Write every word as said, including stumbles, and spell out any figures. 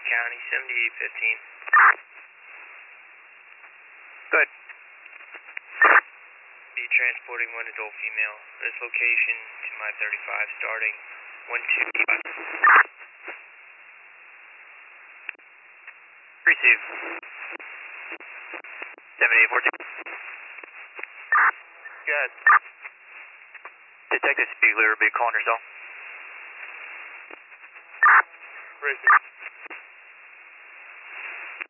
County, seventy-eight fifteen. Good. Be transporting one adult female. This location to my thirty-five, starting one two five. Receive. seventy-eight fourteen. Good. Detective Spiegler will be calling yourself. Racing.